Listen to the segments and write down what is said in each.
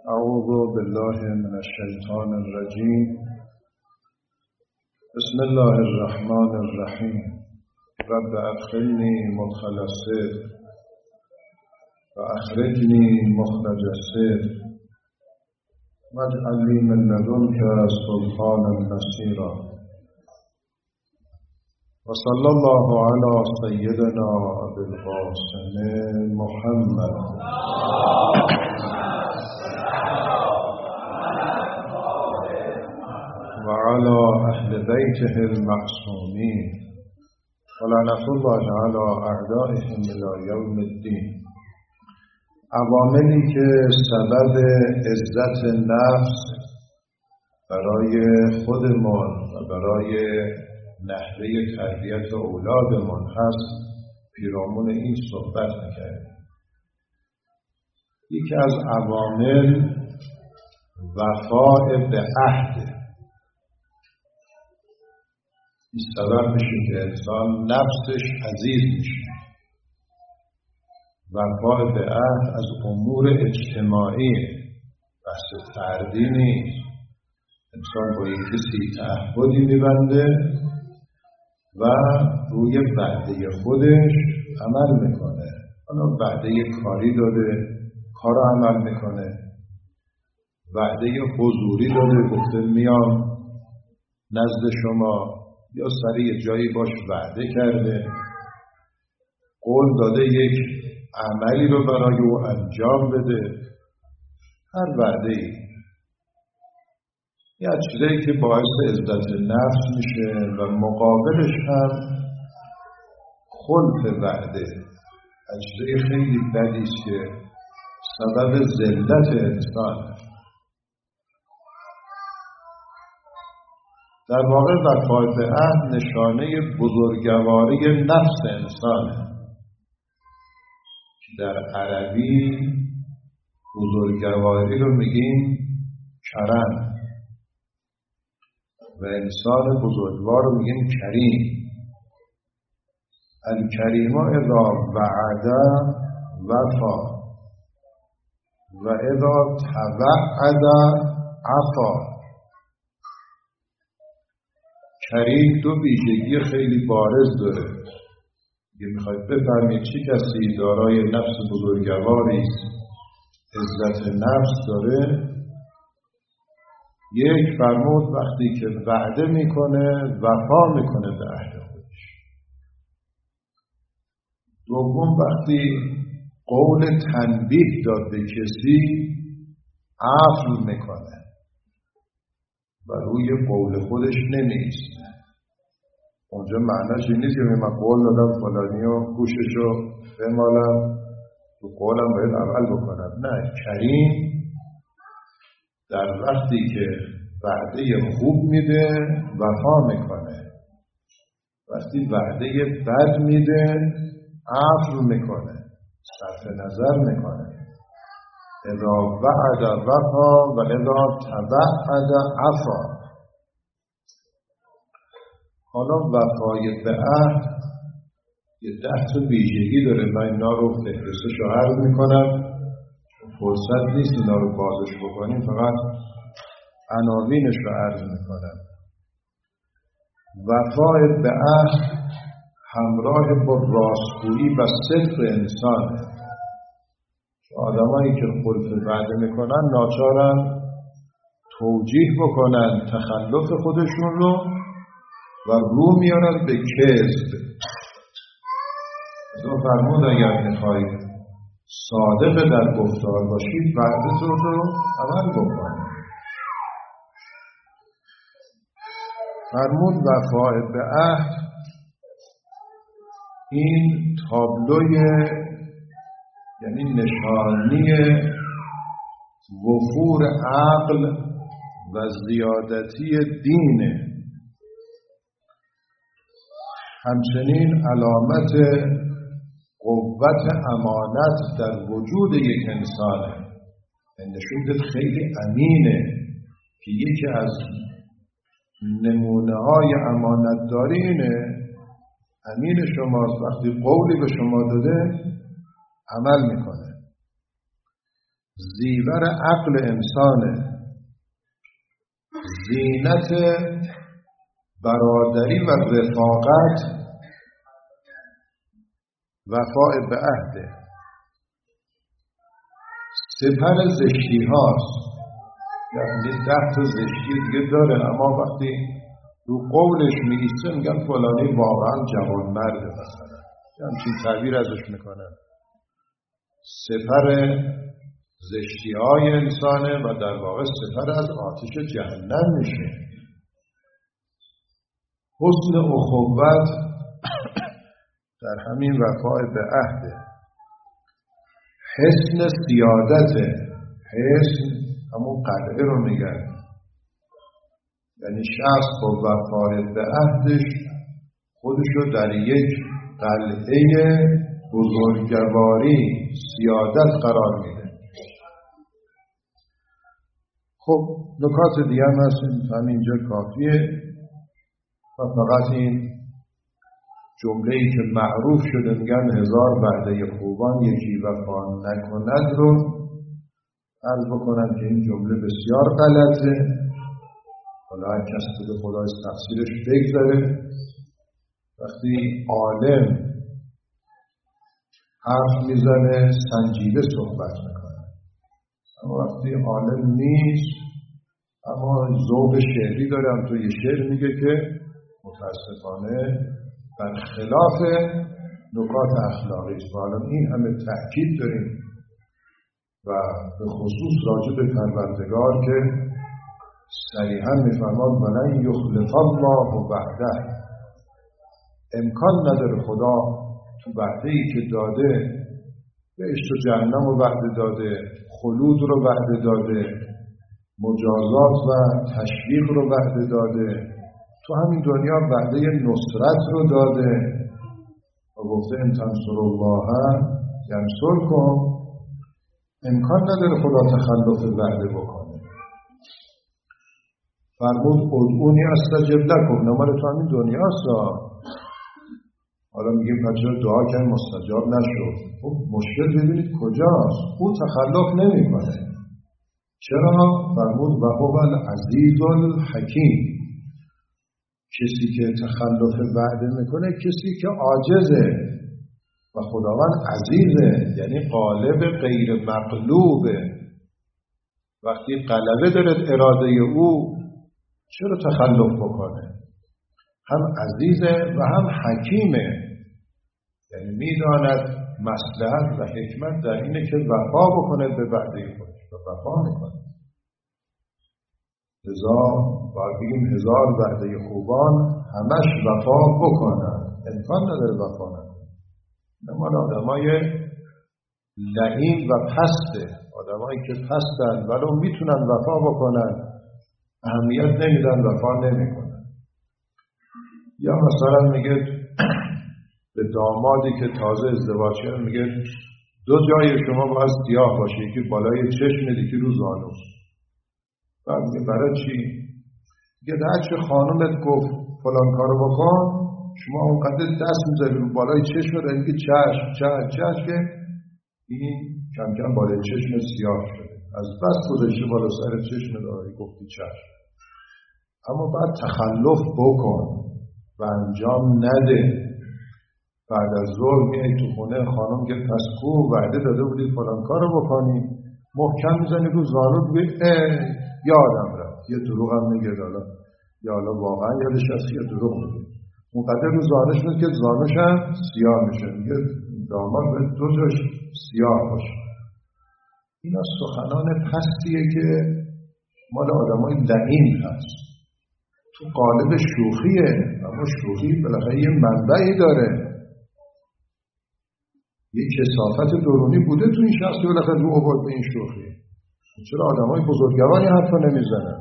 اعوذ بالله من الشیطان الرجیم. بسم الله الرحمن الرحیم. رب ادخلنی مدخل الصدق و اخرجنی مخرج الصدق واجعل لی من لدنک سلطانا نصیرا. و صلی الله علی سیدنا ابی القاسم محمد و علی اهل بیته المعصومین و لعنة الله علی اعدائهم الی یوم الدین. عواملی که سبب عزت نفس برای خودمان و برای نحوه تربیت اولادمان هست پیرامون این صحبت می‌کردیم. یکی از عوامل وفاء به عهد. این سبب میشه که انسان نفسش عزیز میشه. وفاء به عهد از امور اجتماعی، بحث فردی نیست. انسان با یک کسی تعهدی میبنده و روی وعده خودش عمل میکنه. حالا وعده کاری داده، کار عمل میکنه. وعده حضوری داده، گفته میام نزد شما، یا سریع جایی باش وعده کرده، قول داده یک عملی رو برای او انجام بده. هر وعده‌ای یه چیزایی که باعث عزت نفس میشه و مقابلش هم خلف وعده، چیزای خیلی بدی است که سبب ذلت انسان. در واقع وفای به عهد نشانه بزرگواری نفس انسانه. در عربی بزرگواری رو میگیم کرم و انسان بزرگوار رو میگیم کریم. الکریم اذا وعد وفا و اذا توعد عفا. کریم دو ویژگی خیلی بارز داره. اگه میخواید بفهمید چه کسی دارای نفس بزرگواری است، عزت نفس داره، یک، فرمود وقتی که وعده میکنه وفا میکنه به عهد خودش. دوم، وقتی قول تنبیه داد به کسی عفو میکنه و روی قول خودش نمیایسته. اونجا معنیش این نیست که من قول دادم فلانیو گوششو بمالم، تو قولم باید عمل بکنم. نه، کریم در وقتی که وعده خوب میده وفا میکنه، وقتی وعده بد میده عفو میکنه، صرف نظر میکنه. اذا وعد وفا و اذا توعد عفا. حالا وفای به عهد یه 10 تا ویژگی داره. من اینا رو فهرستش رو عرض میکنم، فرصت نیست اینا رو بازش بکنیم، فقط عناوینش رو عرض میکنم. وفای به عهد همراه با راستگویی و صدق انسانه. آدمایی که خلف وعده میکنن ناچارن توجیه بکنن تخلف خودشون رو و رو میارن به کذب. از اون فرمود اگر میخواید صادق در گفتار باشید وعدتون رو عمل بکنید. فرمود وفای به عهد این تابلوی، یعنی نشانی وفور عقل و زیادتی دینه. همچنین علامت قوت امانت در وجود یک انسانه. نشون خیلی امینه که یکی از نمونه های امانت داری اینه امین شماست، وقتی قولی به شما داده عمل میکنه. زیور عقل انسانه، زینت برادری و رفاقت وفاء به عهده، سپر زشتی هاست. یعنی 10 تا زشتی دیگه داره، اما وقتی رو قولش می‌ایسته میگن فلانی واقعا جوانمرده مثلا، همچین تعبیر ازش میکنن. سپر زشتی های انسانه و در واقع سپر از آتش جهنم میشه. حسن اخوت در همین وفای به عهده. حسن سیادته، حسن همون قلعه رو میگن، یعنی شخص با وفای به عهدش خودشو در یک قلعه بزرگواری سیادت قرار میده. خب نکات دیگه هم هست، همینجا کافیه و فقط این جمله‌ای که معروف شده میگن 1000 وعده خوبان یکی وفا نکند رو عرض بکنم که این جمله بسیار غلطه. حالا هر کس به خدای تفسیرش بگذاره. وقتی عالم حرف میزنه سنجیده صحبت میکنه، اما وقتی عالم نیست اما ذوق شعری دارم تو یه شعر میگه که متاسفانه برخلاف نکات اخلاقی است. حالا این همه تأکید داریم و به خصوص راجع به پروردگار که صریحا میفرماد ولن یخلف الله وعده، امکان نداره خدا تو وعده‌ای که داده، بهشت و جهنم رو وعده داده، خلود رو وعده داده، مجازات و تشویق رو وعده داده، تو همین دنیا وعده نصرت رو داده و گفته ان تنصروا الله ینصرکم. امکان نداره خدا تخلف وعده بکنه. فرمود ادعونی استجب لکم، نمال تو همین دنیاست. حالا میگیم بچه دعا کردن مستجاب نشد. خب مشکل ببینید کجاست، او تخلف نمیکنه. چرا؟ فرمود و هو العزیز الحکیم. کسی که تخلف وعده میکنه کسی که عاجزه و خداوند عزیزه، یعنی غالب غیر مغلوبه. وقتی غلبه داره اراده او چرا تخلف بکنه؟ هم عزیزه و هم حکیمه، یعنی میداند مصلحت و حکمت در اینه که وفا بکنه به وعده خودش و وفا میکنه. باید بگیم 1000 وعده خوبان همش وفا بکنن، امکان نداره وفا نکنن. نمال آدمای لعین و پسته، آدمایی که پستن ولو میتونن وفا بکنن اهمیت نمیدن، وفا نمیکنن. یا مثلا میگه به دامادی که تازه ازدواج کرده میگه 2 جای شما باید سیاه باشه، یکی بالای چشم یکی رو زانوست. بعد میگه برای چی؟ میگه هرچه خانومت گفت فلان کارو بکن شما اونقدر دست میذاری رو بالای چشم رو میگه چشم که این کم کم بالای چشم سیاه شده، از بس گذاشته بالا سر چشم داری گفتی چشم. اما بعد تخلف بکن و انجام نده. بعد از ظهر میای تو خونه خانم که پس کو وعده داده بودید فلان کارو بکنی، محکم میزنی رو زانو میگه یادم رفت. یه دروغ هم میگه یا حالا واقعا یادش هست یا دروغ میگه. اونقدر رو زانوش میگه که زانوش هم سیاه میشه. میگه داماد به 2 جاش سیاه باشه. اینا سخنان پستیه که مال آدمای لعین هست، تو قالب شوخیه، اما شوخی بالاخره یه منبعی داره، یه کثافت درونی بوده تو این شخص که بالاخره رو آورد به این شوخی. چرا آدمای بزرگواری حرفا نمیزنن؟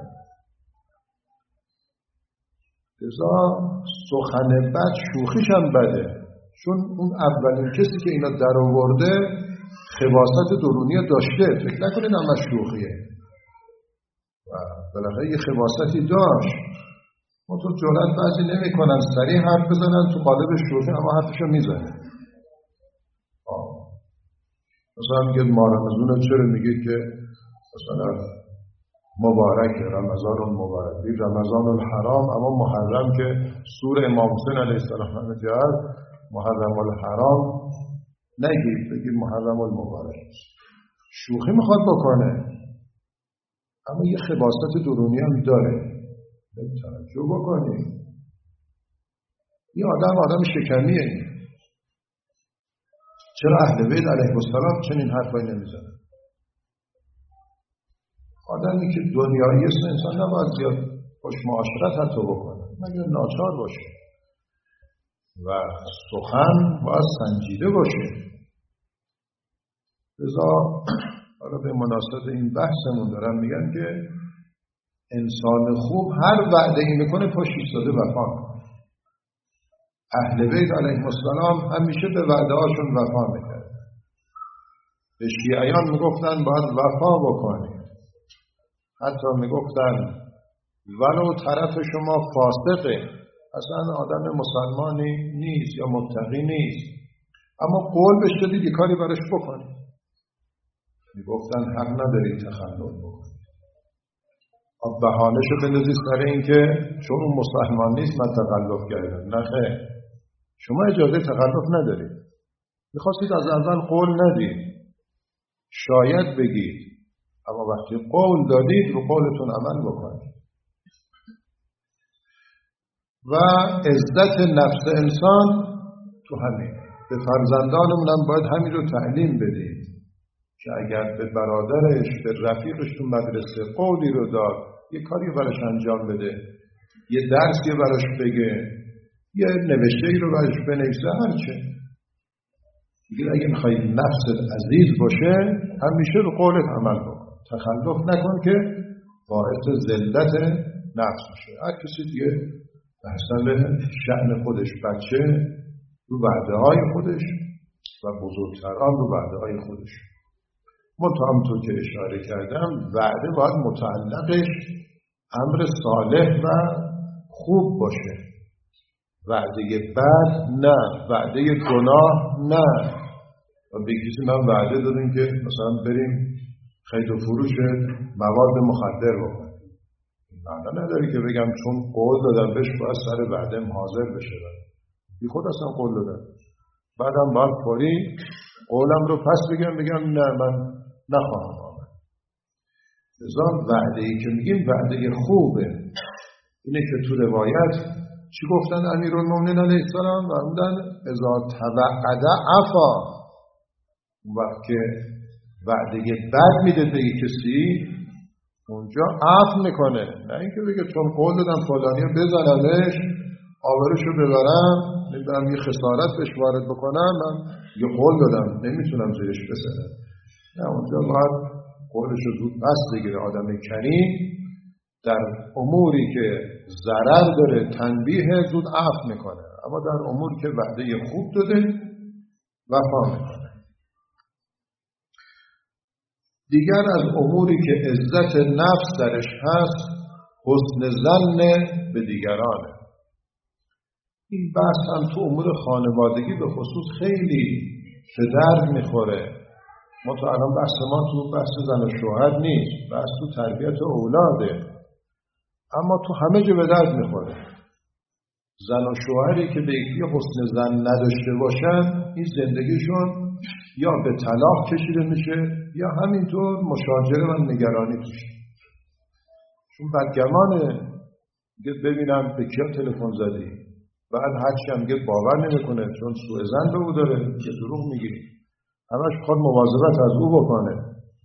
لذا سخن بد شوخیش هم بده، چون اون اولین کسی که اینا در آورده خباثت درونی داشته. فکر نکنید همش شوخیه و بالاخره یه خباثتی داشت. منطور جرأت بعضی نمی کنن سریع حرف بزنن تو قالب شوخی، اما حرفشو میزنه. مثلا میگه ماه رمضان چرا میگه که مثلا مبارک رمضان المبارک، رمضان الحرام، اما محرم که سور امام حسین علیه السلام هست محرم الحرام نگید، بگید محرم المبارک. شوخی میخواد بکنه اما یه خباثت درونی هم داره، توجه بکنید. این آدم شکنیه. چرا اهل بیت علیهم السلام چنین حرفایی نمیزنن؟ آدمی که دنیایی است انسان نباید زیاد خوش معاشرت حتی بکنه مگر ناچار باشه و سخن باید سنجیده باشه. لذا حالا به مناسبت این بحثمون دارم میگن که انسان خوب هر وعده ای میکنه پشت ایستاده وفا میکنه. اهل بیت علیهم السلام همیشه به وعده هاشون وفا میکرد. به شیعیان میگفتن باید وفا بکنید، حتی میگفتن ولو طرف شما فاسقه، اصلا آدم مسلمانی نیست یا متقی نیست، اما قول بهش دادید یه کاری براش بکنید، میگفتن حق نداری تخلف بکنید. بهانه‌شو بندازید سر این که چون اون مسلمان نیست من تخلف کردم. نه خیر، شما اجازه تخلف ندارید. میخواستید از اول قول ندید، شاید بگید، اما وقتی قول دادید رو قولتون عمل بکنید. و عزت نفس انسان تو همین. به فرزندانمون هم باید همین رو تعلیم بدید که اگر به برادرش، به رفیقش تو مدرسه قولی رو داد، یه کاری براش انجام بده، یه درسی براش بگه، یه نوشته‌ای رو براش بنویسه، هرچه دیگه، اگه میخوای نفست عزیز باشه همیشه رو قولت عمل بکن، تخلف نکن که باعث ذلت نفس میشه. هر کسی دیگه به حسب شأن خودش، بچه رو وعده های خودش و بزرگتران رو وعده های خودش. همونطور که اشاره کردم وعده باید متعلقش امر صالح و خوب باشه، وعده بد نه، وعده گناه نه. و به کسی من وعده دادیم که مثلا بریم خرید و فروش مواد مخدر بکنیم، معنی نداره که بگم چون قول دادم بهش باید سر وعده‌ام حاضر بشه. بی خود اصلا قول دادم، بعدم باید فوری قولم رو پس بگم نه من نخواهم آمد. لذا وعده‌ای که میگیم وعده خوبه. اینه که تو روایت چی گفتن امیرالمومنین علیه السلام؟ فرمودن اذا توعد عفا. وقت که وعده بد میده به کسی اونجا عفو میکنه، نه اینکه بگه چون قول دادم فلانیو بزنمش آورشو ببرم نمیدونم یه خسارت بهش وارد بکنم، من یه قول دادم نمیتونم زیرش بزنم. نه، اونجا باید قولشو زود پس بگیره. آدم کریم در اموری که ضرر داره تنبیه زود عفو میکنه، اما در امور که وعده خوب داده وفا میکنه. دیگر از اموری که عزت نفس درش هست حسن ظن به دیگرانه. این بحث هم تو امور خانوادگی به خصوص خیلی به درد میخوره. ما تو الان بحث ما تو بحث زن و شوهر نیست، بحث تو تربیت اولاده، اما تو همه جا به درد میخوره. زن و شوهری که به یکی حسن ظن نداشته باشن این زندگیشون یا به طلاق کشیده میشه یا همینطور مشاجره و نگرانی توشه. چون بدگمانه ببینم به کیا تلفن زدی، بعد هرچی هم باور نمیکنه چون سوء ظن به او داره که دروغ میگی، همش خود مواظبت از او بکنه.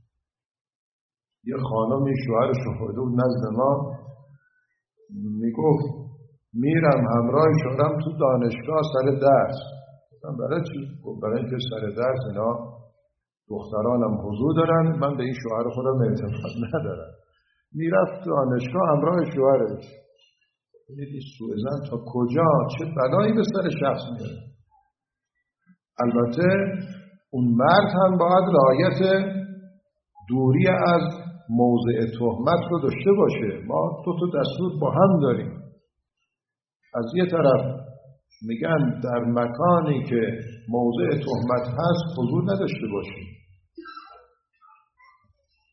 یه خانمی شوهرش رو خورده بود نزد ما، میگفت میرم همراه شوهرم تو دانشگاه سر درس. گفتم برای چی؟ گفت برای اینکه سر درس اینا دخترانم حضور دارن، من به این شوهر خودم اعتماد ندارم. میرفت دانشگاه همراه شوهرش. این سوء ظن تا کجا، چه بلایی به سر شخص میاره. البته اون مرد هم باید رعایت دوری از موضع تهمت رو داشته باشه. ما دو تا دستور با هم داریم. از یه طرف میگن در مکانی که موضع تهمت هست حضور نداشته باشیم،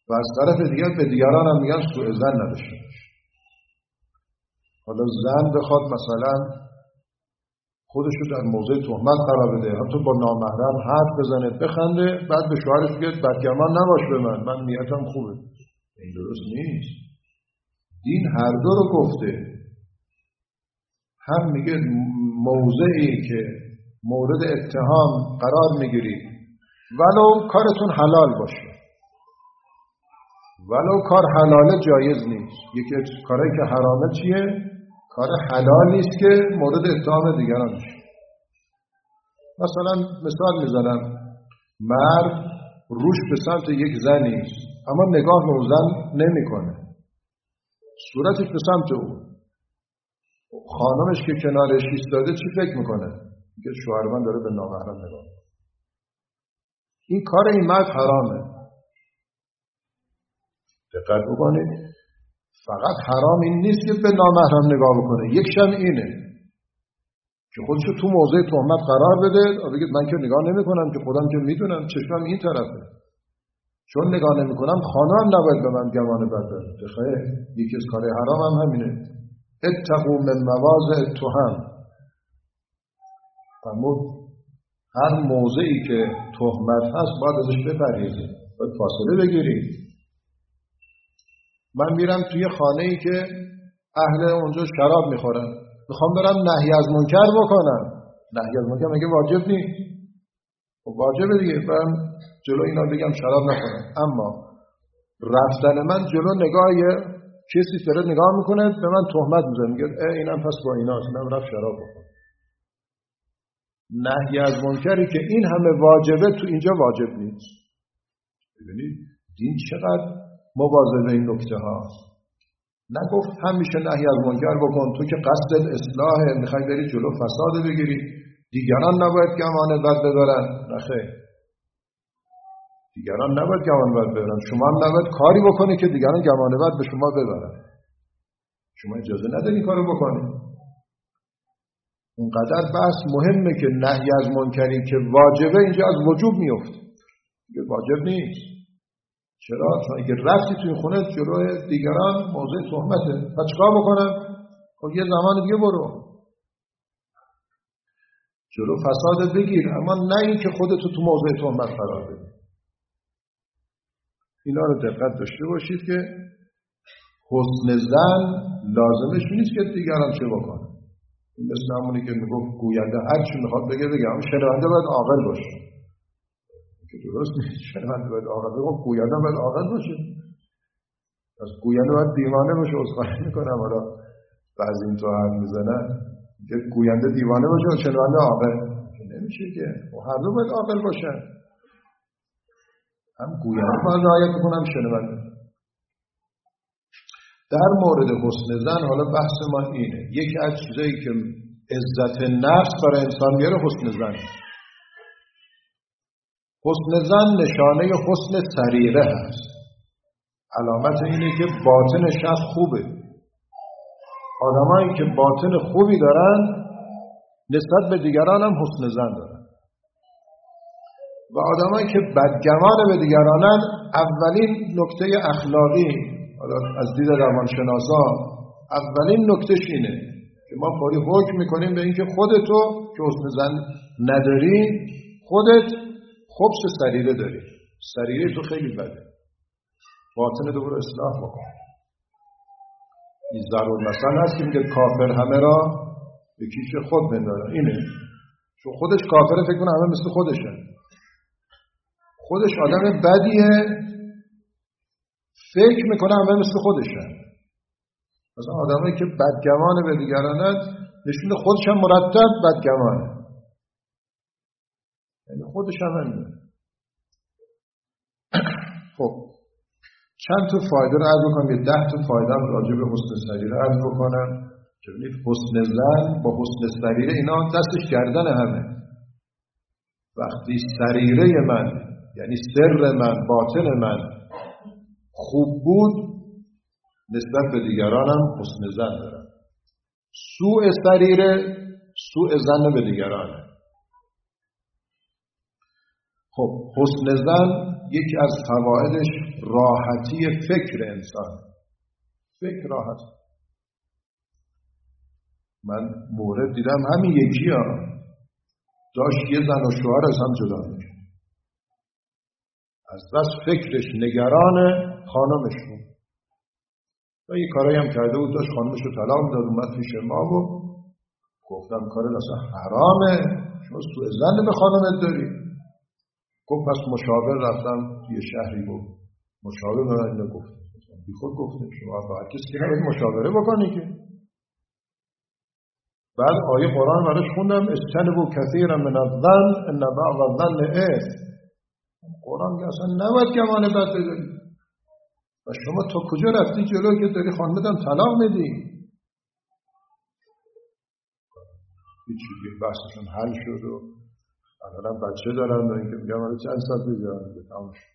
و از طرف دیگر به دیگران هم میگن سوء ظن نداشته باش. حالا زن بخواد مثلا خودشو در موضع تهمت قرار بده، حتی با نامحرم حرف بزنه، بخنده، بعد به شوهرش بگه بدگمان نباش به من نیتم خوبه. این درست نیست. دین هر دو رو گفته. هم میگه موضعی که مورد اتهام قرار میگیری ولو کارتون حلال باشه، ولو کار حلاله جایز نیست. یکی از کارهایی که حرامه چیه؟ کار حلال نیست که مورد اتهام دیگران میشه. مثلا مثال میزنم، مرد روش به سمت یک زنی است اما نگاه به اون زن نمیکنه، صورتش به سمت او. خانمش که کنارش ایستاده چی فکر میکنه؟ میگه شوهر من داره به نامحرم نگاه میکنه. این کار این مرد حرامه. دقت بکنید، فقط حرام این نیست که به نامحرم نگاه بکنه، یک شم اینه که خودشو تو موضع تهمت قرار بده و بگه من که نگاه نمیکنم که خودم که میدونم چشمم این طرفه، چون نگاه نمیکنم خانم نباید به من گمان بد بره. بخیر، یکی از کار حرام هم همینه. اتقوا من مواضع التهم. اما هر موضعی که تهمت هست باید ازش بپرهیزید، باید فاصله بگیرید. من میرم توی خانه‌ای که اهل اونجا شراب میخورن، میخوام برم نهی از منکر بکنم. نهی از منکر مگه واجب نیست؟ خب واجبه دیگه، برم جلو اینا بگم شراب نخورن. اما رفتن من جلو نگاه کسی داره نگاه میکنه به من تهمت میزنه، میگه اینم پس با ایناست، اینم رفت شراب بخوره. نهی از منکری که این همه واجبه تو اینجا واجب نیست. ببینید دین چقدر مواظب این نکته هاست. نگفت همیشه نهی از منکر بکن، تو که قصد اصلاحه، میخوای بری جلو فساد بگیری، دیگران نباید گمان بد ببرن. نخیر، دیگران نباید گمان بد ببرن، شما هم نباید کاری بکنی که دیگران گمان بد به شما ببرن. شما اجازه نداری کارو بکنی. اونقدر بحث مهمه که نهی از منکری که واجبه اینجا از وجوب میفته، دیگه واجب نیست. چرا؟ چون اگه رفتی توی خونه جلوی دیگران موضع تهمته، پس چیکار بکنم؟ خب یه زمان دیگه برو جلو فساد بگیر، اما نه این که خودتو تو موضع تهمت قرار بدی. اینا رو دقت داشته باشید که حسن ظن لازمش نیست که دیگران چه بکنه. این مثل همونی که میگفت گوینده هر چی میخواد بگه اما شنونده باید عاقل باشه. که درست نیست، شنونده باید عاقل باشه، گوینده باید عاقل باشه. پس گوینده باید دیوانه باشه. عذرخواهی میکنم حالا بعضی این تو حرف میزنن که گوینده دیوانه باشه و شنونده عاقل. نمیشه که هر دو باید عاقل باشن. هم گوینده باید رعایت بکنم، شنونده. در مورد حسن ظن حالا بحث ما اینه، یکی از چیزایی که عزت نفس برای انسان میاره حسن ظن. حسن ظن نشانه حسن سریره هست. علامت اینه که باطن شخص خوبه. آدمایی که باطن خوبی دارن نسبت به دیگران هم حسن ظن دارن. و آدمایی که بدگمان به دیگرانن، اولین نکته اخلاقی حالا از دید روانشناسا اولین نکتهش اینه که ما فوری حکم میکنیم به اینکه خودتو که حسن ظن نداری، خودت خبث سریره داری، سریره تو خیلی بده، باطن تو رو اصلاح بکن. این ضرور مثلا هست که میگه کافر همه را به کیش خود بنداره. اینه چون خودش کافره فکر کنه همه مثل خودشه، خودش آدم بدیه، فکر میکنه همه مثل خودشه. مثلا آدمایی که بدگمان به دیگرانند نشون خودش هم مرتب بدگمانه، یعنی خودش هم همینه. خب چند تا فایده رو عرض بکنم، یه 10 تا فایده هم راجع به حسن سریره عرض بکنم که ببینید حسن ظن با حسن سریره اینا دستش گردن همه. وقتی سریره من یعنی سر من، باطن من خوب بود، نسبت به دیگرانم حسن ظن دارم. سوء سریره سوء ظن به دیگرانه. خب حسن ظن یکی از فوایدش راحتی فکر انسان. فکر راحت. من مورد دیدم همین یکی ها داشت یه زن و شوهر از هم جدا میشه، از بس فکرش نگران خانمش بود و یه کارایی هم کرده بود، داشت خانمش رو طلاق میداد. اومد پیش ما و گفتم کارت اصلا حرامه، شما سوء ظن به خانمت داری. گفت پس مشاور رفتم یه شهری بود، مشاور به من اینو گفت. بی خود گفتیم شما با هر کسی که نباید مشاوره بکنی که. بعد آیه قرآن براش خوندم اجتنبوا کثیرا من الظن ان بعض الظن اثم. قرآن که اصلا نباید گمان بد بداری و شما تا کجا رفتی جلو که داری خانمتم طلاق میدی؟ هیچی که بحثشون حل شد و الان بچه دارن و اینکه میگم الان چند سال بیزارن به تمام شد.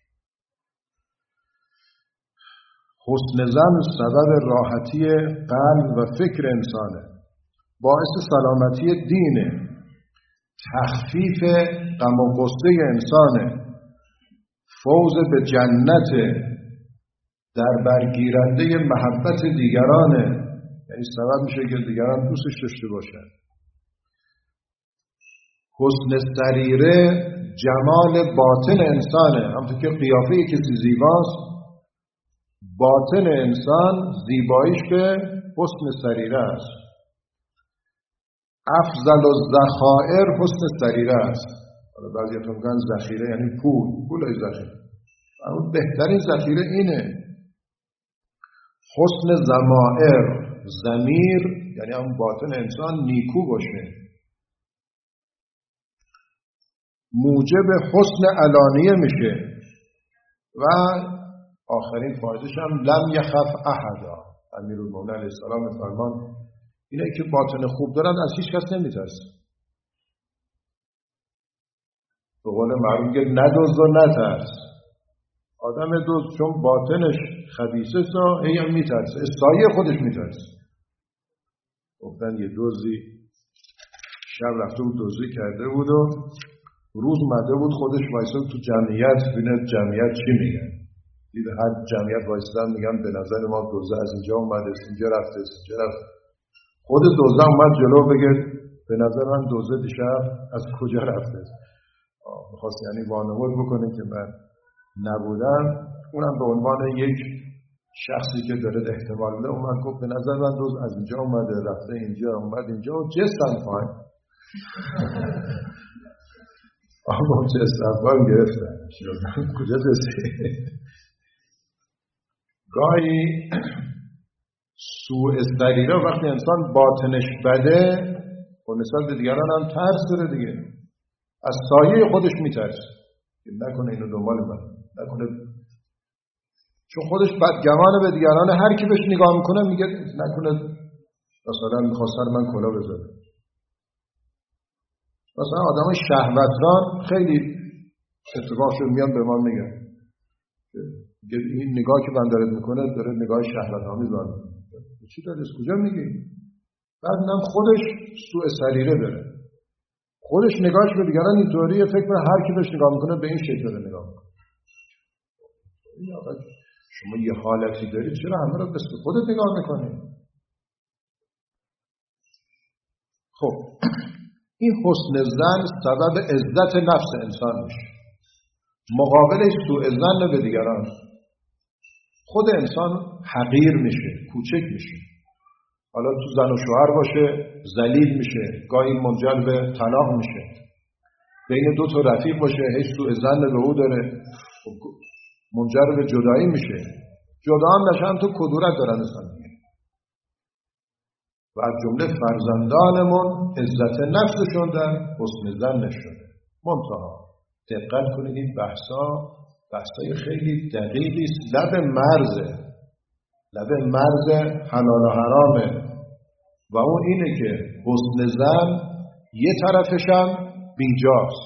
حسن ظن سبب راحتی قلب و فکر انسانه، باعث سلامتی دینه، تخفیف غم و غصه انسانه، فوز به جنت، در برگیرنده محبت دیگرانه، یعنی سبب میشه که دیگران دوستش داشته باشن. حسن سریره جمال باطن انسانه، همونطور که قیافه کسی زیباست، باطن انسان زیباییش به حسن سریره است. افضل الذخائر حسن سریره است. حالا بعضی‌ها میگن ذخیره یعنی پولای ذخیره. اما بهترین ذخیره اینه. حسن ضمائر، ضمیر یعنی هم باطن انسان نیکو باشه، موجب حسن علانیه میشه و آخرین فایدهش هم لم یخف احدا. امیرالمومنین علیه السلام فرمان اینه که باطن خوب دارن از هیچ کس نمیترسن. به قول معروف میگه ندزد و نترس. آدم دوز چون باطنش خبیثه هی هم میترسه، سایه خودش میترسه. گفتن یه دوزی شب رفته بود دزدی کرده بود و روز مده بود خودش وایساد تو جمعیت ببینه جمعیت چی میگن. دید هر جمعیت وایسادن میگن به نظر ما دوزه از اینجا اومده، اینجا رفته، اینجا رفته. خود دوزه اومد جلو بگه به نظر من دوزه دیشب از کجا رفته. میخواست یعنی وانمود بکنه که من نبودم. اونم به عنوان یک شخصی که داره احتمال میده اومد گفت به نظر من دوز از اینجا اومده رفته اینجا اومد اینجا و جستن پایین. آقا جستن پایین گرفتن کجا جسته. گاهی سوء سریره وقتی انسان باطنش بده و نسبت به دیگران هم ترس داره دیگه، از سایه خودش میترسه نکنه اینو دنبال من نکنه، چون خودش بدگمانه به دیگران. هر کی بهش نگاه میکنه میگه نکنه مثلا میخواستن من کلا بذاره. مثلا آدم شهوتران خیلی اتفاق شد میان به ما میگن این نگاه که من دارد میکنه داره نگاه شهوت‌آمیز داره. چی داره؟ از کجا میگی؟ بعد هم خودش سوء سریره داره، خودش نگاهش به دیگران اینطوریه، فکر کنه هر کی بهش نگاه میکنه به این شکل داره نگاه میکنه. شما یه حالتی دارید چرا همه رو بس خودت نگاه میکنی؟ خب این حسن ظن سبب عزت نفس انسان میشه، مقابلش سوء ظن به دیگران. خود انسان حقیر میشه، کوچک میشه. حالا تو زن و شوهر باشه ذلیل میشه، گاهی منجر به طلاق میشه. بین دو تا رفیق باشه هیچ سوء ظن به او داره منجر به جدایی میشه. جدا هم نشن تو کدورت دارن انسان دیگه. و از جمله فرزندانمون عزت نفسشون در حسن ظن شده. منتها دقت کنید این بحثای خیلی دقیقی است، لب مرز حلال و حرامه و اون اینه که حسن ظن یه طرفش هم بیجاست.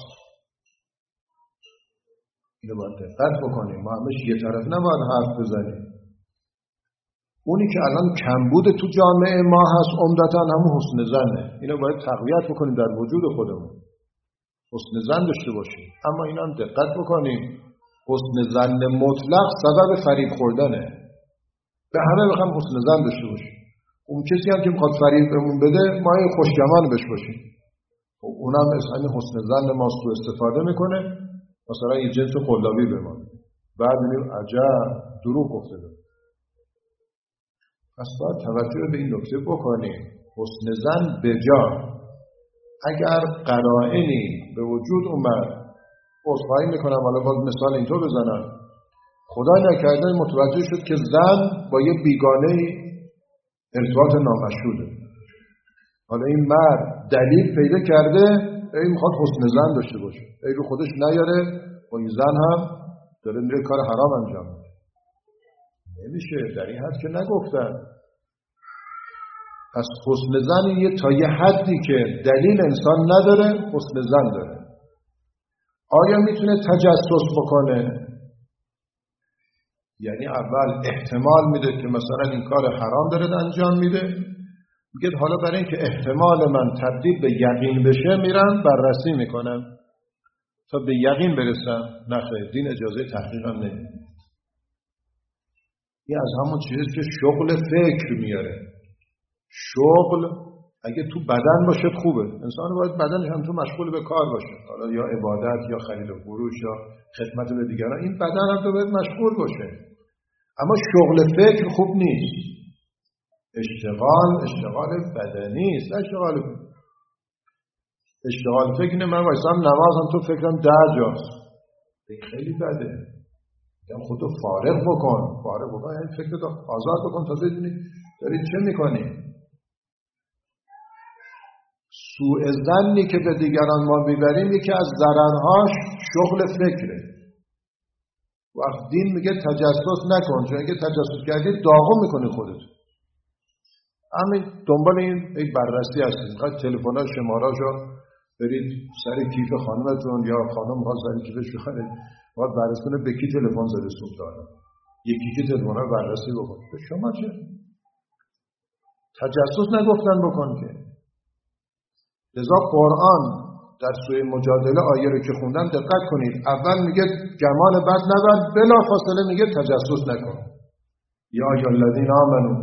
اینو باید دقت بکنیم، ما همش یه طرف نباید حرف بزنیم. اونی که الان کمبود تو جامعه ما هست عمدتاً همون حسن ظنه. اینو باید تقویت بکنیم در وجود خودمون، حسن ظن داشته باشیم. اما اینا هم دقت بکنیم حسن ظن مطلق سبب فریب خوردنه. به همه بخوام حسن ظن داشته باشیم. اون کسی هم که میخواد فریب بهمون بده ما یه خوشگمان بهش باشیم. اونم از همین حسن ظن ما سوء استفاده میکنه، مثلا یه جنس قلابی بمونه، بعد میگیم عجب دروغ گفته بود. پس باید توجه به این نکته بکنیم. حسن ظن بجا اگر قرائنی به وجود اومد، عذرخواهی میکنم حالا باز مثال اینطور بزنم، خدا نکرده متوجه شد که زن با یه بیگانه ارتباط نامشروطه، حالا این مرد دلیل پیدا کرده این میخواد حسن ظن داشته باشه، این رو خودش نیاره با این زن هم داره میره کار حرام انجام میده. نمیشه، در این حد که نگفتن. پس حسن ظن تا یه حدی که دلیل انسان نداره حسن ظن داره. آیا میتونه تجسس بکنه؟ یعنی اول احتمال میده که مثلا این کار حرام داره انجام میده، میگه حالا برای اینکه احتمال من تبدیل به یقین بشه میرم بررسی میکنم تا به یقین برسم. نه خیر، دین اجازه تحقیق هم نمیده. این از همون چیزی که شغل فکر میاره. شغل اگه تو بدن باشه خوبه، انسان باید بدنش هم تو مشغول به کار باشه، حالا یا عبادت یا خرید و فروش یا خدمت به دیگران، این بدن هم تو باید مشغول باشه. اما شغل فکر خوب نیست. اشتغال بدنی است، اشتغال فکر اینه من وایسام نمازم تو فکرم 10 جاست، این خیلی بده. یعنی خودتو فارغ بکن، یعنی فکرتو آزاد بکن تا بدونی داری چه میکنی. سوء ظنی که به دیگران ما میبریم یکی از ضررهاش شغل فکره. وقت دین میگه تجسس نکن، چون اگه تجسس کردی داغون میکنی خودت. همین دنبال این بررسی هستید، میخواید تلفن‌ها شماره‌اشو برید سر کیف خانمتون یا خانم میخواد سر کیفش بخره، باید بررسی کنه به کی تلفن زده صبح داره، یکی که تلفن‌ها بررسی بکن. به شما چه؟ تجسس نگفتن بکن که. لذا قرآن در سوره مجادله آیه رو که خوندم دقت کنید، اول میگه گمان بد نبر، بلا فاصله میگه تجسس نکن. یا ایها الذین آمنوا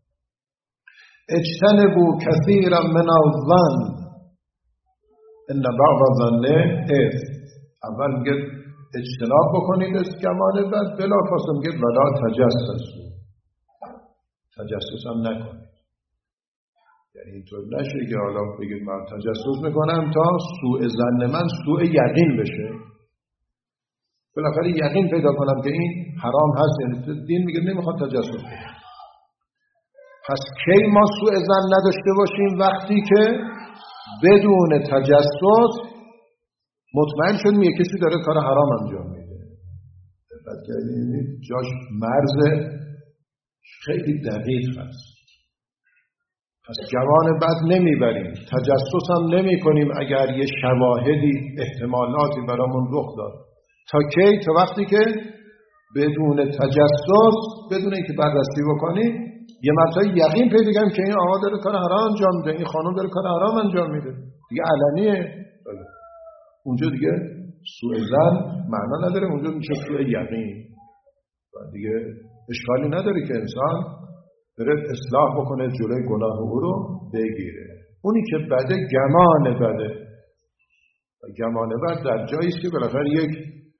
اجتنبوا کثیرا من الظن ان بعض الظن اثم. اول میگه اجتناب بکنید از گمان بد، بلا فاصله میگه ولا تجسسوا، تجسس هم نکنید. یعنی اینطور نشه که حالا بگید من تجسس میکنم تا سوء ظن من سوء یقین بشه، بالاخره یقین پیدا کنم که این حرام هست. یعنی دین میگه نمیخواد تجسس کنم. پس کی ما سوء ظن نداشته باشیم؟ وقتی که بدون تجسس مطمئن شدیم یک کسی داره کار حرام انجام میده. دقت کردید؟ جاش مرز خیلی دقیق هست. پس گمان بد نمیبریم، تجسس هم نمی کنیم اگر یه شواهدی احتمالاتی برامون رخ داد. تا کی؟ تا وقتی که بدون تجسس، بدون اینکه بررسی بکنیم، یه مرتبه یقین پیدا کنیم که این آقا داره کار حرام انجام میده، این خانم داره کار حرام انجام میده، دیگه علنیه. اونجا دیگه سوء ظن معنا نداره، اونجا میشه سوء یقین. و دیگه اشکالی نداره که انسان بره اصلاح بکنه، جلوی گناه او رو بگیره. اونی که بده گمان بده. و گمان بد در جایی است که بالاخره یک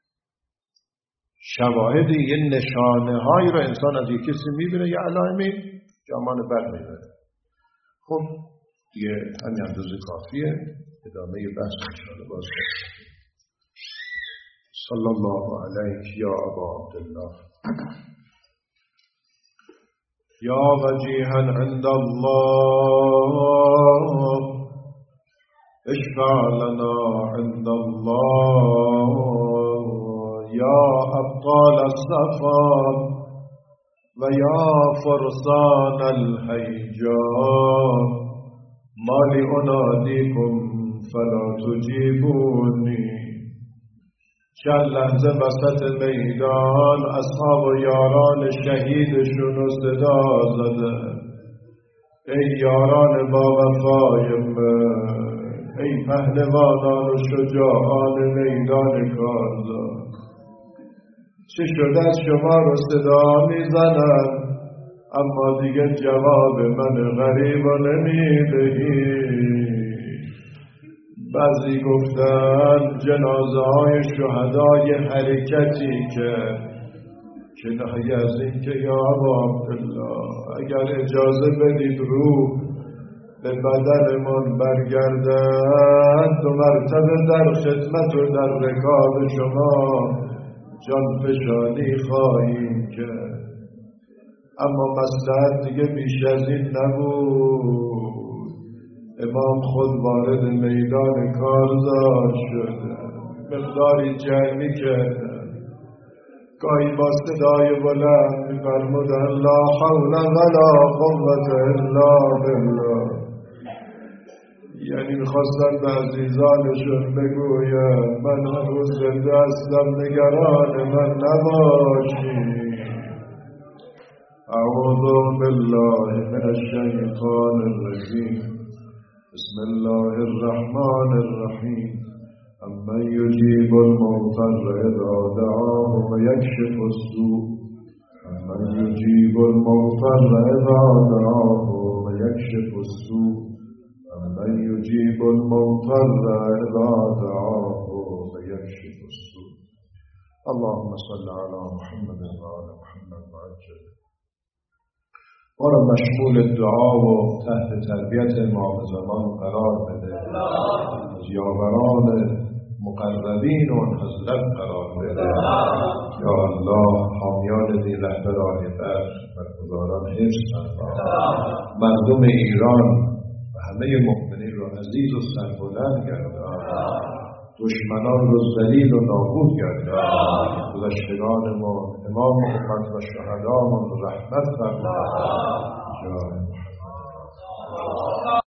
شواهدی، یه نشانه هایی رو انسان از یک کسی میبینه، یه علائمی، گمان بد میبره. خب دیگه همین اندازه کافیه. ادامه بحث انشاءالله باز صلی الله علیک یا ابا عبدالله یا وجیها عند الله اشفع لنا عند الله یا ابطال الصفا و یا فرسان الحجاب ما لأنادیکم فلا تجیبونی. چند لحظه وسط میدان اصحاب و یاران شهیدشون رو صدا زده، ای یاران با وفای من، ای پهلوانان و شجاعان میدان کارزار، چه شده از شما رو صدا میزنم اما دیگه جواب من غریب و نمیدهی. بعضی گفتن جنازه های شهدای حرکتی که کنایه از این که یا ابا عبدالله اگر اجازه بدید روح به بدنمان برگردد 2 مرتبه در خدمت و در رکاب شما جان فشانی خواهیم کرد. اما مصلحت دیگه بیش از این نبود. امام خود وارد میدان کارزار شده، مقداری جمعی کردن، گاهی با صدای بلند می‌فرمودند لا حول ولا قوة الا بالله. یعنی می‌خواستن به عزیزانشون بگوید من هنوز زنده هستم، نگران من نباشید. اعوذ بالله من الشیطان الرجیم. بسم الله الرحمن الرحیم. امن یجیب المضطر اذا دعاه ویکشف السوء. امن یجیب المضطر اذا دعاه ویکشف السوء. امن یجیب المضطر اذا دعاه ویکشف السوء. اللهم صل على محمد وعلى محمد وعجل. ما را مشمول دعا و تحت تربیت امام زمان قرار بده، از یاوران مقربین و حضرت قرار بده. یا الله حامیان دین رهبر آیتر و گزاران حفظ فرما. مردم ایران و همه مؤمنین را عزیز و سربلند گردان، دشمنان را ذلیل و نابود گردان. گذشتگانمان امام محمد و شهدامان رحمت فرما.